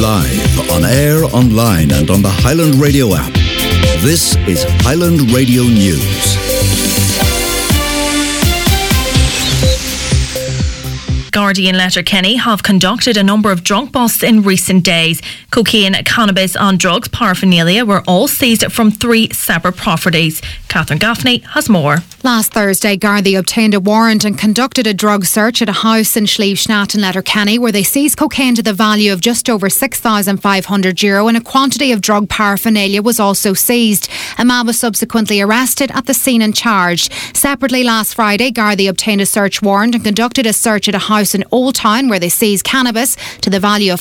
Live, on air, online and on the Highland Radio app. This is Highland Radio News. Gardaí and Letterkenny have conducted a number of drunk busts in recent days. Cocaine, cannabis and drugs paraphernalia were all seized from 3 separate properties. Catherine Gaffney has more. Last Thursday, Gardaí obtained a warrant and conducted a drug search at a house in Schlieve in Letterkenny where they seized cocaine to the value of just over €6,500 and a quantity of drug paraphernalia was also seized. A man was subsequently arrested at the scene and charged. Separately, last Friday, Gardaí obtained a search warrant and conducted a search at a house in Old Town where they seized cannabis to the value of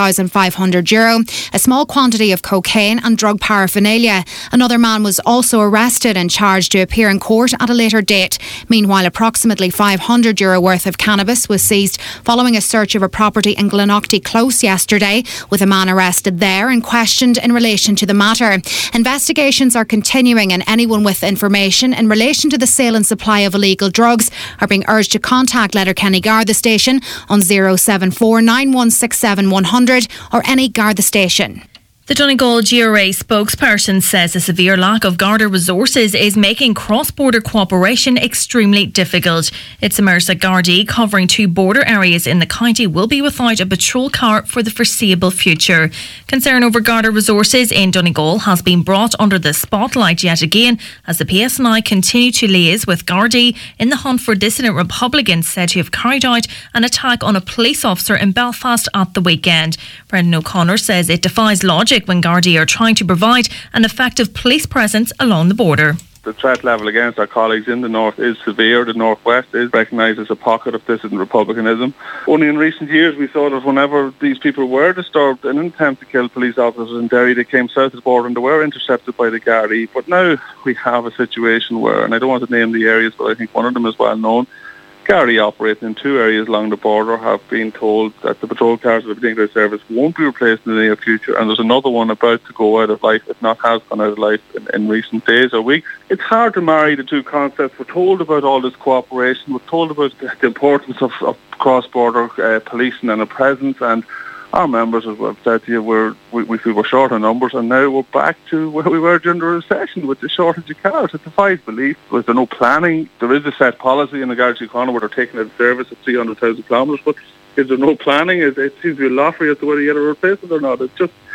€5,500, a small quantity of cocaine and drug paraphernalia. Another man was also arrested and charged to appear in court at a later date. Meanwhile, approximately €500 worth of cannabis was seized following a search of a property in Glenorchy Close yesterday, with a man arrested there and questioned in relation to the matter. Investigations are continuing and anyone with information in relation to the sale and supply of illegal drugs are being urged to contact Letterkenny Garda Station on 074 9167 100 or any Garda station. The Donegal GRA spokesperson says a severe lack of Garda resources is making cross-border cooperation extremely difficult. It's emerged that Gardaí covering 2 border areas in the county will be without a patrol car for the foreseeable future. Concern over Garda resources in Donegal has been brought under the spotlight yet again as the PSNI continue to liaise with Gardaí in the hunt for dissident Republicans said to have carried out an attack on a police officer in Belfast at the weekend. Brendan O'Connor says it defies logic when Gardaí are trying to provide an effective police presence along the border. The threat level against our colleagues in the north is severe. The northwest is recognised as a pocket of dissident republicanism. Only in recent years we saw that whenever these people were disturbed in an attempt to kill police officers in Derry, they came south of the border and they were intercepted by the Gardaí. But now we have a situation where, and I don't want to name the areas, but I think one of them is well known, Gardaí operating in 2 areas along the border have been told that the patrol cars of the particular service won't be replaced in the near future, and there's another one about to go out of life, if not has gone out of life in recent days or weeks. It's hard to marry the 2 concepts. We're told about all this cooperation, we're told about the importance of cross-border policing and a presence, and our members, as I've said to you, we feel we're short on numbers, and now we're back to where we were during the recession with the shortage of cars. It defies belief. There's no planning. There is a set policy in the Garda Síochána where they're taking out of service at 300,000 kilometres, but is there no planning? It seems to be a lottery as to whether you get a replacement or not.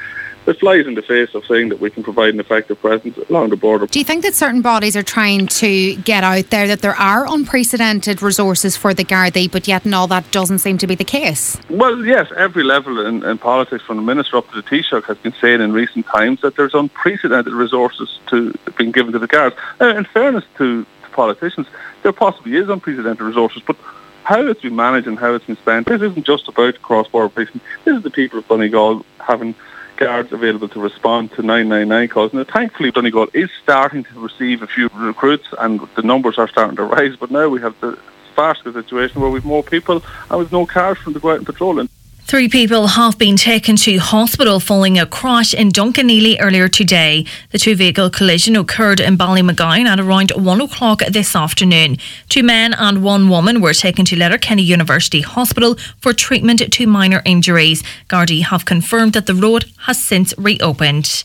It flies in the face of saying that we can provide an effective presence along the border. Do you think that certain bodies are trying to get out there that there are unprecedented resources for the Gardaí, but yet all that doesn't seem to be the case? Well, yes, every level in politics, from the Minister up to the Taoiseach, has been saying in recent times that there's unprecedented resources being given to the Guards. In fairness to politicians, there possibly is unprecedented resources, but how it's been managed and how it's been spent, this isn't just about cross-border policing. This is the people of Donegal having guards available to respond to 999 calls. Now, thankfully, Donegal is starting to receive a few recruits and the numbers are starting to rise, but now we have the farcical situation where we've more people and we've no cars for them to go out and patrol in. 3 people have been taken to hospital following a crash in Duncanneely earlier today. The 2-vehicle collision occurred in Ballymagowan at around 1 o'clock this afternoon. 2 men and 1 woman were taken to Letterkenny University Hospital for treatment to minor injuries. Gardaí have confirmed that the road has since reopened.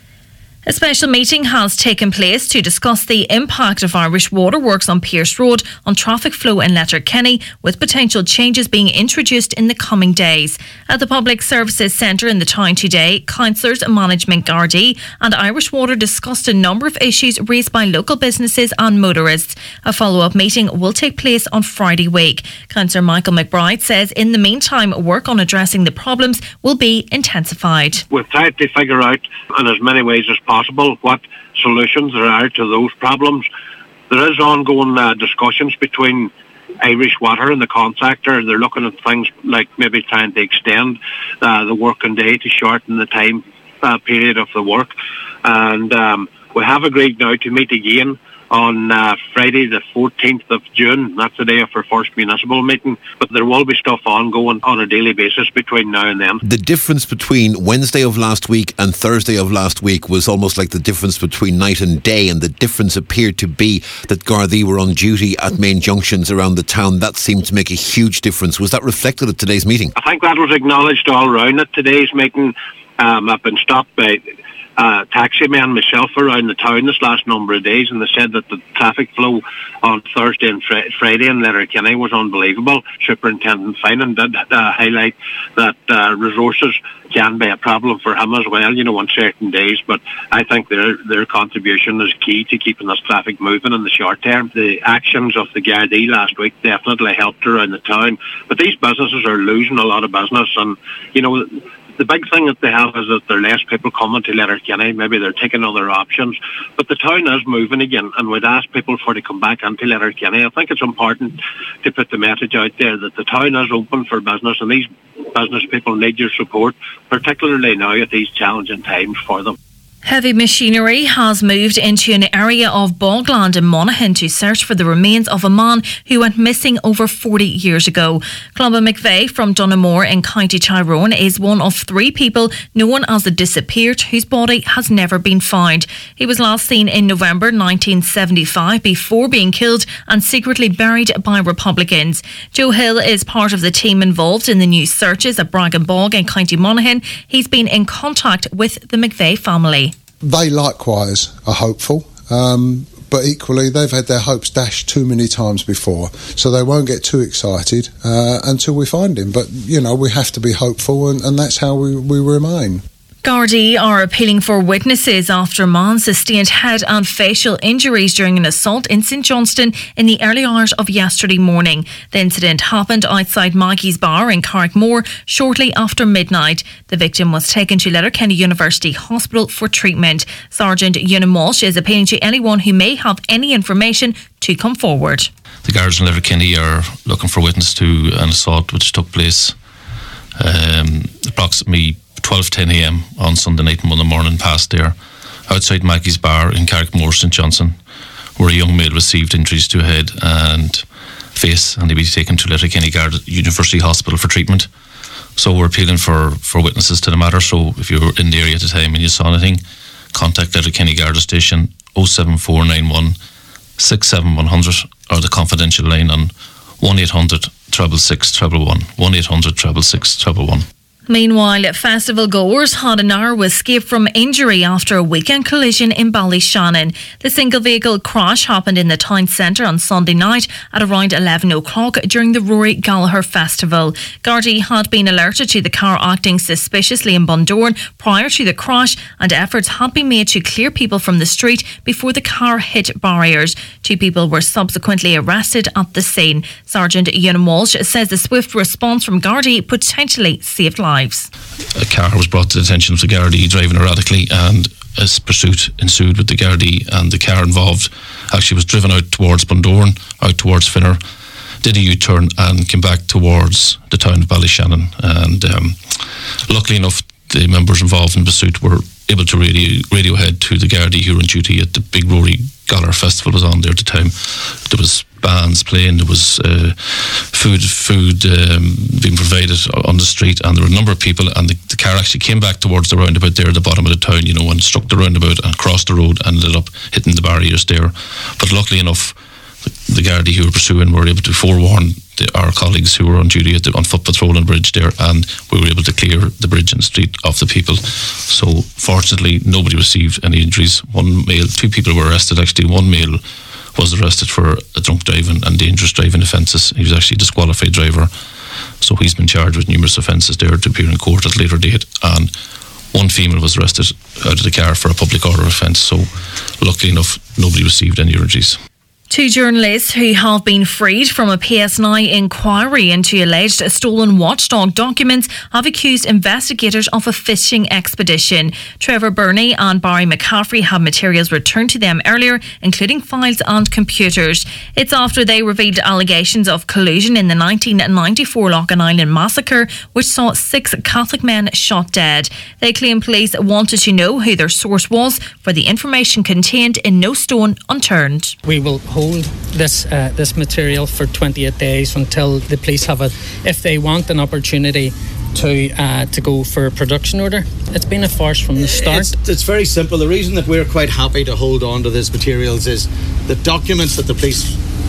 A special meeting has taken place to discuss the impact of Irish Waterworks on Pearse Road on traffic flow in Letterkenny, with potential changes being introduced in the coming days. At the Public Services Centre in the town today, councillors, management Gardaí and Irish Water discussed a number of issues raised by local businesses and motorists. A follow-up meeting will take place on Friday week. Councillor Michael McBride says in the meantime, work on addressing the problems will be intensified. We've tried to figure out in as many ways as possible what solutions there are to those problems. There is ongoing discussions between Irish Water and the contractor. They're looking at things like maybe trying to extend the working day to shorten the time period of the work. And we have agreed now to meet again on Friday the 14th of June. That's the day of our first municipal meeting, but there will be stuff ongoing on a daily basis between now and then. The difference between Wednesday of last week and Thursday of last week was almost like the difference between night and day, and the difference appeared to be that Gardaí were on duty at main junctions around the town. That seemed to make a huge difference. Was that reflected at today's meeting? I think that was acknowledged all round at today's meeting. I've been stopped by taxi men myself around the town this last number of days, and they said that the traffic flow on Thursday and Friday in Letterkenny was unbelievable. Superintendent Finan did highlight that resources can be a problem for him as well, on certain days, but I think their contribution is key to keeping this traffic moving in the short term. The actions of the Gardaí last week definitely helped around the town, but these businesses are losing a lot of business, and the big thing that they have is that there are less people coming to Letterkenny. Maybe they're taking other options. But the town is moving again, and we'd ask people to come back into Letterkenny. I think it's important to put the message out there that the town is open for business, and these business people need your support, particularly now at these challenging times for them. Heavy machinery has moved into an area of bogland in Monaghan to search for the remains of a man who went missing over 40 years ago. Columba McVeigh from Dunamore in County Tyrone is one of 3 people known as the disappeared whose body has never been found. He was last seen in November 1975 before being killed and secretly buried by Republicans. Joe Hill is part of the team involved in the new searches at Bragan Bog in County Monaghan. He's been in contact with the McVeigh family. They likewise are hopeful, but equally they've had their hopes dashed too many times before, so they won't get too excited until we find him. But, we have to be hopeful, and that's how we remain. Gardaí are appealing for witnesses after a man sustained head and facial injuries during an assault in St Johnstone in the early hours of yesterday morning. The incident happened outside Maggie's Bar in Carrickmore shortly after midnight. The victim was taken to Letterkenny University Hospital for treatment. Sergeant Ewan Walsh is appealing to anyone who may have any information to come forward. The guards in Letterkenny are looking for witness to an assault which took place approximately 12:10am on Sunday night and Monday morning past there, outside Maggie's Bar in Carrickmore, St Johnstone, where a young male received injuries to head and face, and he'll be taken to Letterkenny University Hospital for treatment. So we're appealing for witnesses to the matter. So if you were in the area at the time and you saw anything, contact Letterkenny Garda Station 07491 67100 or the confidential line on 1800 666 111 1800 666 111. Meanwhile, festival goers had a narrow escape from injury after a weekend collision in Ballyshannon. The single vehicle crash happened in the town centre on Sunday night at around 11 o'clock during the Rory Gallagher Festival. Gardaí had been alerted to the car acting suspiciously in Bundoran prior to the crash, and efforts had been made to clear people from the street before the car hit barriers. 2 people were subsequently arrested at the scene. Sergeant Ewan Walsh says the swift response from Gardaí potentially saved lives. A car was brought to the attention of the Gardaí driving erratically, and a pursuit ensued with the Gardaí, and the car involved actually was driven out towards Bundoran, out towards Finner, did a U-turn and came back towards the town of Ballyshannon. And luckily enough, the members involved in the pursuit were able to radio ahead to the Gardaí who were on duty at the big Rory Gallagher Festival was on there at the time. There was bands playing, there was food being provided on the street, and there were a number of people, and the car actually came back towards the roundabout there at the bottom of the town, and struck the roundabout and crossed the road and ended up hitting the barriers there. But luckily enough, the Gardaí who were pursuing were able to forewarn our colleagues who were on duty on foot patrol on the bridge there, and we were able to clear the bridge and the street of the people. So fortunately nobody received any injuries. 2 people were arrested actually. 1 male was arrested for a drunk driving and dangerous driving offences. He was actually a disqualified driver, so he's been charged with numerous offences there to appear in court at a later date. And 1 female was arrested out of the car for a public order offence. So luckily enough nobody received any injuries. Two journalists who have been freed from a PSNI inquiry into alleged stolen watchdog documents have accused investigators of a fishing expedition. Trevor Burney and Barry McCaffrey had materials returned to them earlier, including files and computers. It's after they revealed allegations of collusion in the 1994 Loughin Island massacre, which saw 6 Catholic men shot dead. They claim police wanted to know who their source was for the information contained in No Stone Unturned. We will hold this material for 28 days until the police have if they want an opportunity to go for a production order. It's been a farce from the start. It's very simple. The reason that we're quite happy to hold on to these materials is the documents that the police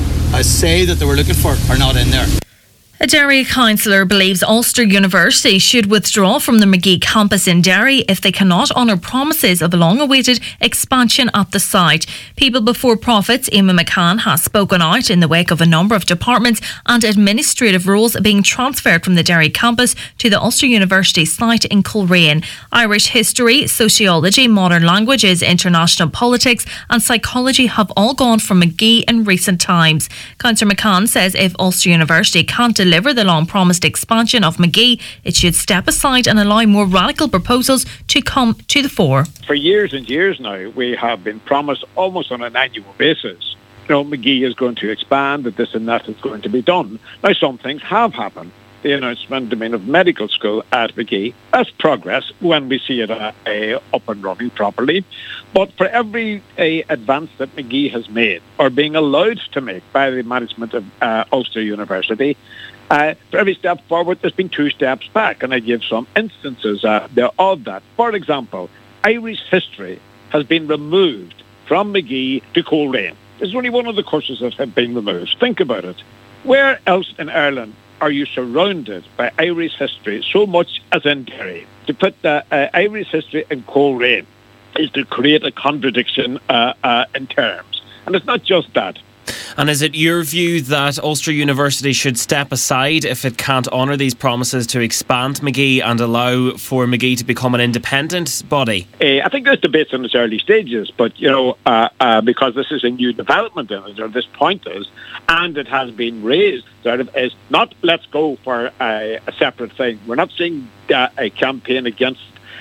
say that they were looking for are not in there. A Derry councillor believes Ulster University should withdraw from the Magee campus in Derry if they cannot honour promises of a long-awaited expansion at the site. People Before Profits Emma McCann has spoken out in the wake of a number of departments and administrative roles being transferred from the Derry campus to the Ulster University site in Coleraine. Irish history, sociology, modern languages, international politics and psychology have all gone from Magee in recent times. Councillor McCann says if Ulster University can't deliver the long-promised expansion of Magee, it should step aside and allow more radical proposals to come to the fore. For years and years now, we have been promised almost on an annual basis, Magee is going to expand, that this and that is going to be done. Now, some things have happened. The announcement, of medical school at Magee, that's progress when we see it up and running properly. But for every advance that Magee has made, or being allowed to make by the management of Ulster University, for every step forward, there's been 2 steps back, and I give some instances of that. For example, Irish history has been removed from Magee to Coleraine. There's only one of the courses that have been removed. Think about it. Where else in Ireland are you surrounded by Irish history so much as in Derry? To put the Irish history in Coleraine is to create a contradiction in terms. And it's not just that. And is it your view that Ulster University should step aside if it can't honour these promises to expand Magee and allow for Magee to become an independent body? I think there's debates in its early stages, but, because this is a new development in it, or this point is, and it has been raised, is not let's go for a separate thing. We're not seeing a campaign against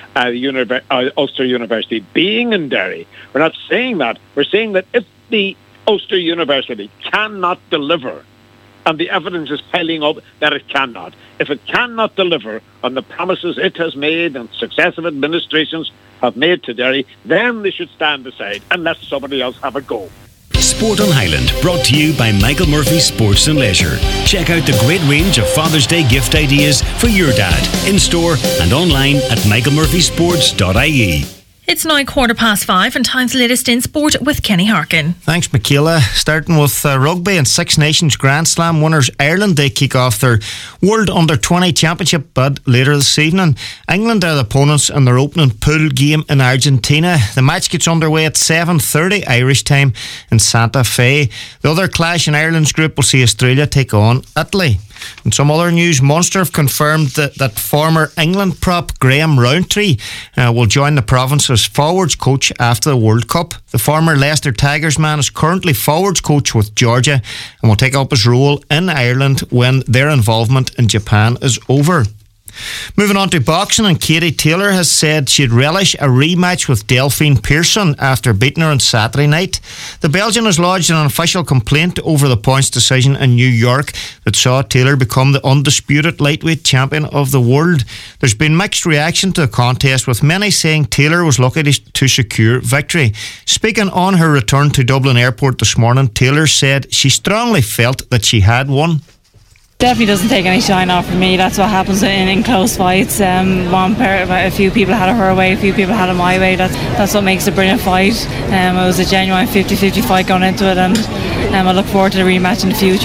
Ulster University being in Derry. We're not saying that. We're saying that if the Ulster University cannot deliver, and the evidence is piling up that it cannot. If it cannot deliver on the promises it has made and successive administrations have made to Derry, then they should stand aside and let somebody else have a go. Sport on Highland, brought to you by Michael Murphy Sports and Leisure. Check out the great range of Father's Day gift ideas for your dad, in store and online at michaelmurphysports.ie. It's now 5:15 and time's latest in sport with Kenny Harkin. Thanks, Michaela. Starting with rugby and Six Nations Grand Slam winners Ireland, they kick off their World Under-20 Championship bid later this evening. England are the opponents in their opening pool game in Argentina. The match gets underway at 7:30 Irish time in Santa Fe. The other clash in Ireland's group will see Australia take on Italy. In some other news, Munster have confirmed that former England prop Graham Rowntree will join the province as forwards coach after the World Cup. The former Leicester Tigers man is currently forwards coach with Georgia and will take up his role in Ireland when their involvement in Japan is over. Moving on to boxing, and Katie Taylor has said she'd relish a rematch with Delphine Pearson after beating her on Saturday night. The Belgian has lodged an official complaint over the points decision in New York that saw Taylor become the undisputed lightweight champion of the world. There's been mixed reaction to the contest, with many saying Taylor was lucky to secure victory. Speaking on her return to Dublin Airport this morning, Taylor said she strongly felt that she had won. Definitely doesn't take any shine off of me. That's what happens in close fights. A few people had it her way, a few people had it my way. That's what makes a brilliant fight. It was a genuine 50-50 fight going into it, and I look forward to the rematch in the future.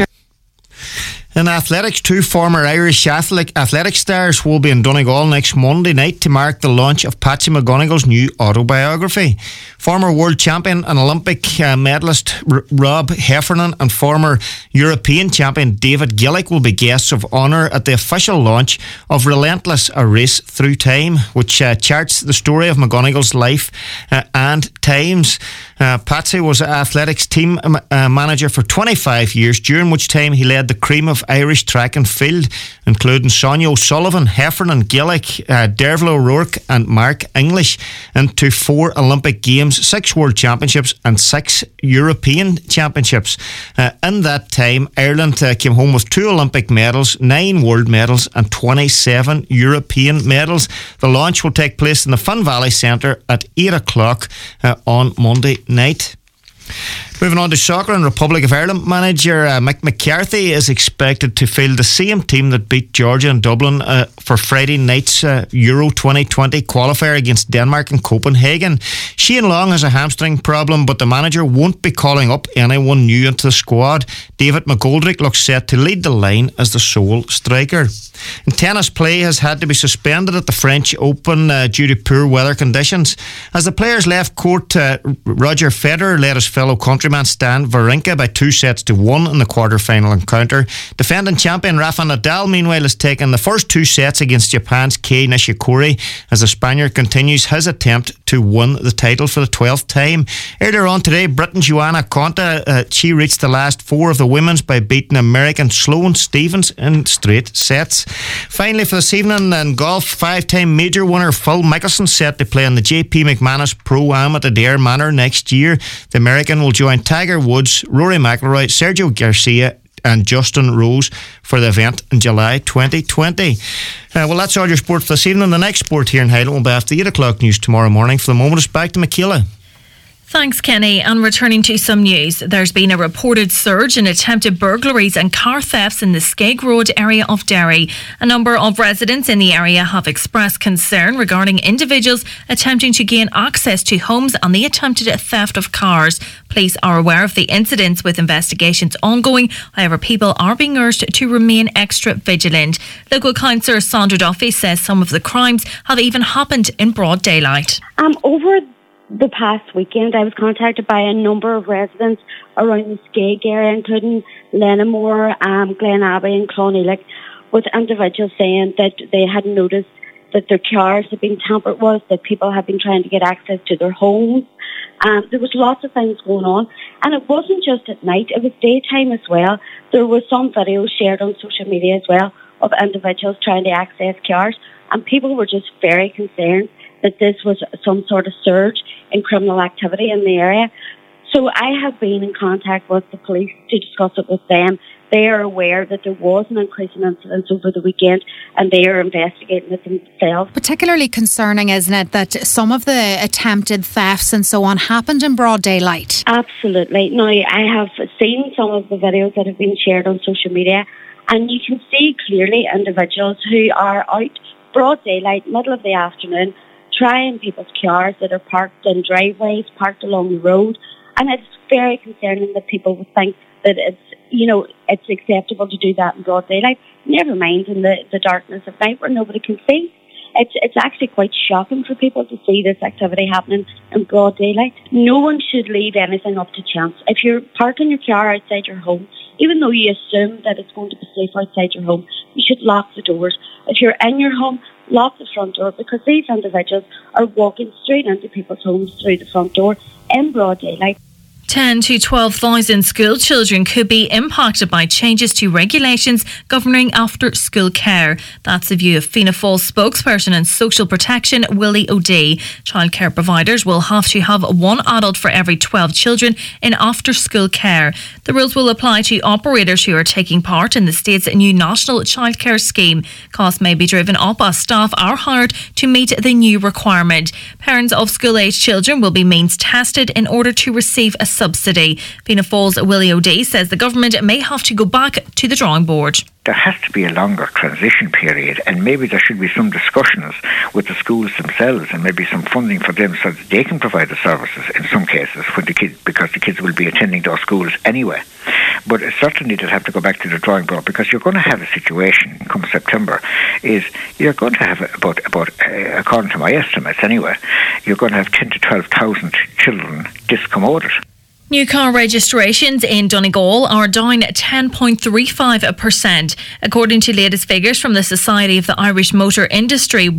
In athletics, 2 former Irish athletic stars will be in Donegal next Monday night to mark the launch of Patsy McGonigal's new autobiography. Former world champion and Olympic medalist Rob Heffernan and former European champion David Gillick will be guests of honour at the official launch of Relentless, A Race Through Time, which charts the story of McGonigal's life and times. Patsy was athletics team manager for 25 years, during which time he led the cream of Irish track and field, including Sonia O'Sullivan, Heffernan, Gillick, Derval O'Rourke and Mark English, into 4 Olympic Games, 6 World Championships and 6 European Championships. In that time, Ireland came home with 2 Olympic medals, 9 world medals and 27 European medals. The launch will take place in the Fun Valley Centre at 8 o'clock on Monday night. Moving on to soccer, and Republic of Ireland manager Mick McCarthy is expected to field the same team that beat Georgia in Dublin for Friday night's Euro 2020 qualifier against Denmark in Copenhagen. Shane Long has a hamstring problem, but the manager won't be calling up anyone new into the squad. David McGoldrick looks set to lead the line as the sole striker. And tennis, play has had to be suspended at the French Open due to poor weather conditions. As the players left court, Roger Federer led his fellow countryman Stan Wawrinka by 2-1 in the quarter-final encounter. Defending champion Rafa Nadal, meanwhile, has taken the first 2 sets against Japan's Kei Nishikori as the Spaniard continues his attempt to win the title for the 12th time. Earlier on today, Britain's Joanna Konta, she reached the last 4 of the women's by beating American Sloane Stephens in straight sets. Finally, for this evening in golf, 5-time major winner Phil Mickelson set to play in the JP McManus Pro-Am at Adair Manor next year. The American will join Tiger Woods, Rory McIlroy, Sergio Garcia and Justin Rose for the event in July 2020. Well, that's all your sport for this evening. The next sport here in Highland will be after the 8 o'clock news tomorrow morning. For the moment, it's back to Michaela. Thanks, Kenny. And returning to some news, there's been a reported surge in attempted burglaries and car thefts in the Skeg Road area of Derry. A number of residents in the area have expressed concern regarding individuals attempting to gain access to homes and the attempted theft of cars. Police are aware of the incidents with investigations ongoing. However, people are being urged to remain extra vigilant. Local councillor Sandra Duffy says some of the crimes have even happened in broad daylight. Over the past weekend, I was contacted by a number of residents around the Skeg area, including Lenamore, Glen Abbey and Clonelick, with individuals saying that they had noticed that their cars had been tampered with, that people had been trying to get access to their homes. There was lots of things going on, and it wasn't just at night, it was daytime as well. There was some videos shared on social media as well of individuals trying to access cars, and people were just very concerned that this was some sort of surge in criminal activity in the area. So I have been in contact with the police to discuss it with them. They are aware that there was an increase in incidents over the weekend and they are investigating it themselves. Particularly concerning, isn't it, that some of the attempted thefts and so on happened in broad daylight? Absolutely. Now, I have seen some of the videos that have been shared on social media, and you can see clearly individuals who are out broad daylight, middle of the afternoon, trying people's cars that are parked in driveways, parked along the road. And it's very concerning that people would think that it's acceptable to do that in broad daylight. Never mind in the darkness of night where nobody can see. It's actually quite shocking for people to see this activity happening in broad daylight. No one should leave anything up to chance. If you're parking your car outside your home, even though you assume that it's going to be safe outside your home, you should lock the doors. If you're in your home, lock the front door, because these individuals are walking straight into people's homes through the front door in broad daylight. 10 to 12,000 school children could be impacted by changes to regulations governing after-school care. That's the view of Fianna Fáil spokesperson and social protection, Willie O'Dea. Childcare providers will have to have one adult for every 12 children in after-school care. The rules will apply to operators who are taking part in the state's new national childcare scheme. Costs may be driven up as staff are hired to meet the new requirement. Parents of school-aged children will be means tested in order to receive a subsidy. Fianna Fáil's Willie O'Dea says the government may have to go back to the drawing board. There has to be a longer transition period, and maybe there should be some discussions with the schools themselves and maybe some funding for them so that they can provide the services in some cases for the kids, because the kids will be attending those schools anyway. But certainly they'll have to go back to the drawing board, because you're going to have a situation come September is you're going to have about according to my estimates anyway, you're going to have 10 to 12,000 children discommoded. New car registrations in Donegal are down 10.35%. According to latest figures from the Society of the Irish Motor Industry,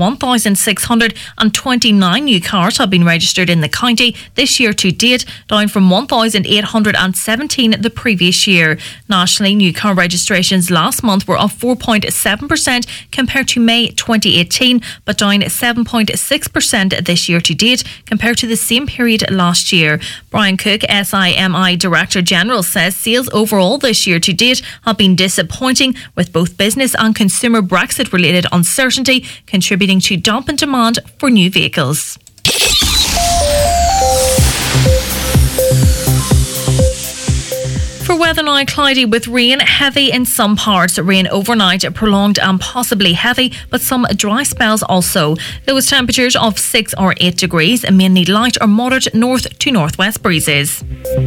1,629 new cars have been registered in the county this year to date, down from 1,817 the previous year. Nationally, new car registrations last month were up 4.7% compared to May 2018, but down 7.6% this year to date compared to the same period last year. Brian Cook, SIMI Director General, says sales overall this year to date have been disappointing, with both business and consumer Brexit related uncertainty contributing to dampened demand for new vehicles. For weather now, cloudy with rain, heavy in some parts. Rain overnight, prolonged and possibly heavy, but some dry spells also. Lowest temperatures of 6 or 8 degrees, mainly light or moderate north to northwest breezes.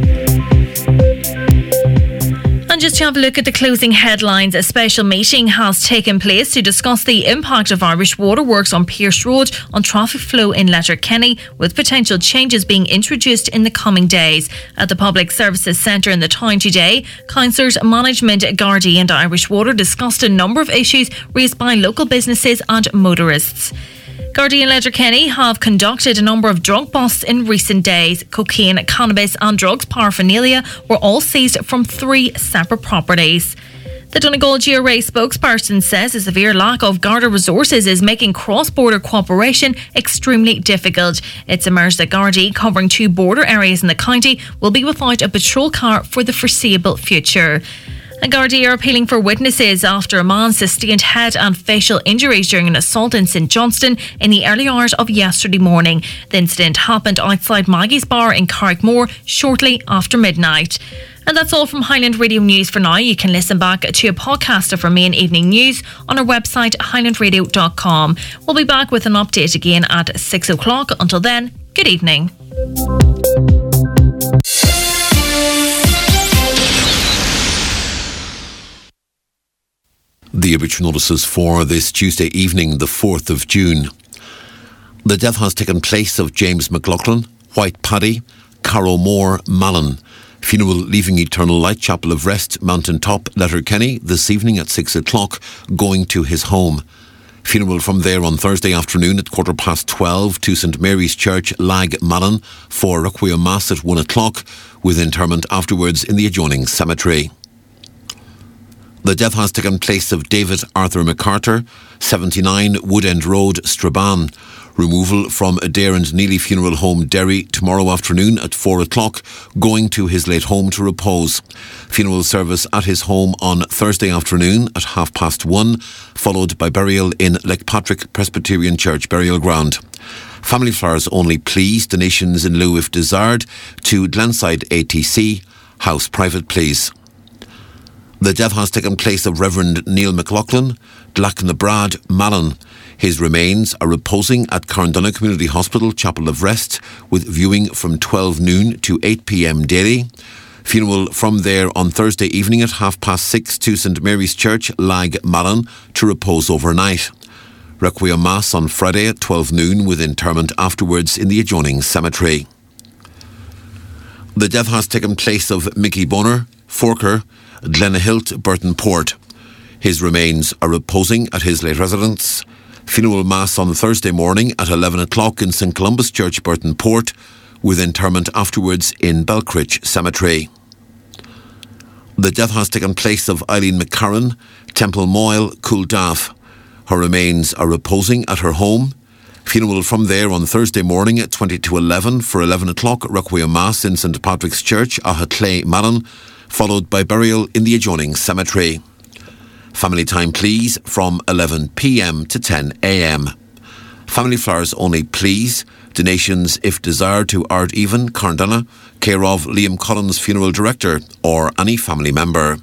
And just to have a look at the closing headlines, a special meeting has taken place to discuss the impact of Irish Waterworks on Pierce Road on traffic flow in Letterkenny, with potential changes being introduced in the coming days. At the Public Services Centre in the town today, councillors, management, Gardaí and Irish Water discussed a number of issues raised by local businesses and motorists. Gardaí and Letterkenny have conducted a number of drug busts in recent days. Cocaine, cannabis and drugs paraphernalia were all seized from 3 separate properties. The Donegal GRA spokesperson says a severe lack of Garda resources is making cross-border cooperation extremely difficult. It's emerged that Gardaí, covering 2 border areas in the county, will be without a patrol car for the foreseeable future. And Gardaí are appealing for witnesses after a man sustained head and facial injuries during an assault in St Johnstone in the early hours of yesterday morning. The incident happened outside Maggie's Bar in Carrickmore shortly after midnight. And that's all from Highland Radio News for now. You can listen back to a podcast of our main evening news on our website highlandradio.com. We'll be back with an update again at 6 o'clock. Until then, good evening. The obituary notices for this Tuesday evening, the 4th of June. The death has taken place of James McLaughlin, White Paddy, Carrow Moore, Malin. Funeral leaving Eternal Light Chapel of Rest, Mountain Top, Letterkenny, this evening at 6 o'clock, going to his home. Funeral from there on Thursday afternoon at 12:15 to St Mary's Church, Lag, Malin, for Requiem Mass at 1 o'clock, with interment afterwards in the adjoining cemetery. The death has taken place of David Arthur MacArthur, 79 Woodend Road, Strabane. Removal from Adair and Neely Funeral Home, Derry, tomorrow afternoon at 4 o'clock, going to his late home to repose. Funeral service at his home on Thursday afternoon at 1:30, followed by burial in Leckpatrick Presbyterian Church burial ground. Family flowers only, please. Donations in lieu if desired to Glenside ATC. House private, please. The death has taken place of Reverend Neil McLaughlin, Dlacnabrad, Malin. His remains are reposing at Carndonagh Community Hospital, Chapel of Rest, with viewing from 12 noon to 8 p.m. daily. Funeral from there on Thursday evening at 6:30 to St Mary's Church, Lag, Malin, to repose overnight. Requiem Mass on Friday at 12 noon, with interment afterwards in the adjoining cemetery. The death has taken place of Mickey Bonner, Forker, Glenahilt, Burton Port. His remains are reposing at his late residence. Funeral Mass on Thursday morning at 11 o'clock in St Columbus Church, Burton Port, with interment afterwards in Belcridge Cemetery. The death has taken place of Eileen McCarran, Temple Moyle, Cooldaff. Her remains are reposing at her home. Funeral from there on Thursday morning at 20 to 11 for 11 o'clock Requiem Mass in St Patrick's Church, Ahatclay, Malin, followed by burial in the adjoining cemetery. Family time, please, from 11 p.m. to 10 a.m. Family flowers only, please. Donations, if desired, to Art Even, Carndonagh, care of Liam Collins, funeral director, or any family member.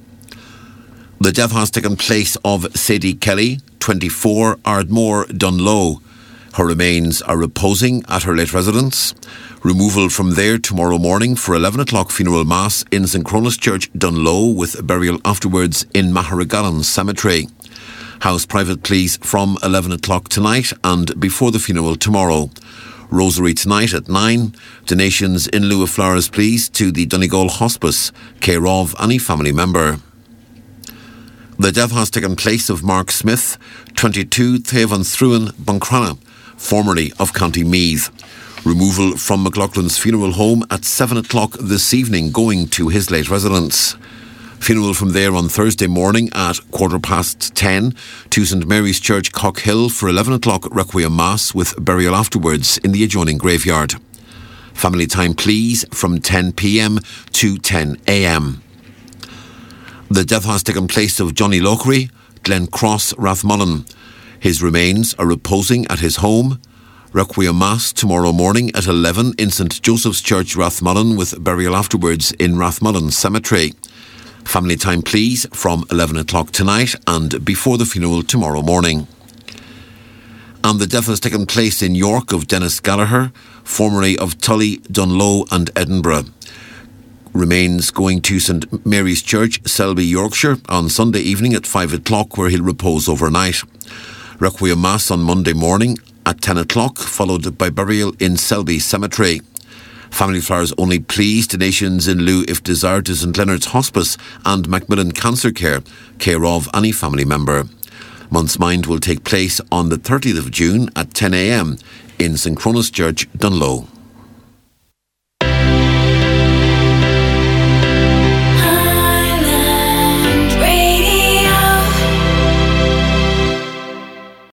The death has taken place of Sadie Kelly, 24, Ardmore, Dunlow. Her remains are reposing at her late residence. Removal from there tomorrow morning for 11 o'clock funeral mass in St Cronus Church, Dunlow, with burial afterwards in Maharagalan Cemetery. House private, please, from 11 o'clock tonight and before the funeral tomorrow. Rosary tonight at 9. Donations in lieu of flowers, please, to the Donegal Hospice, care of any family member. The death has taken place of Mark Smith, 22, Thevan Thruin Buncrana, formerly of County Meath. Removal from McLaughlin's funeral home at 7 o'clock this evening, going to his late residence. Funeral from there on Thursday morning at 10:15 to St Mary's Church, Cockhill for 11 o'clock Requiem Mass with burial afterwards in the adjoining graveyard. Family time, please, from 10 p.m. to 10 a.m. The death has taken place of Johnny Lochry, Glen Cross, Rathmullen. His remains are reposing at his home. Requiem Mass tomorrow morning at 11 in St Joseph's Church, Rathmullen, with burial afterwards in Rathmullen Cemetery. Family time, please, from 11 o'clock tonight and before the funeral tomorrow morning. And the death has taken place in York of Dennis Gallagher, formerly of Tully, Dunlow and Edinburgh. Remains going to St Mary's Church, Selby, Yorkshire, on Sunday evening at 5 o'clock, where he'll repose overnight. Requiem Mass on Monday morning at 10 o'clock, followed by burial in Selby Cemetery. Family flowers only, please. Donations in lieu if desired to St Leonard's Hospice and Macmillan Cancer Care, care of any family member. Month's Mind will take place on the 30th of June at 10 a.m. in St Cronus Church, Dunlow.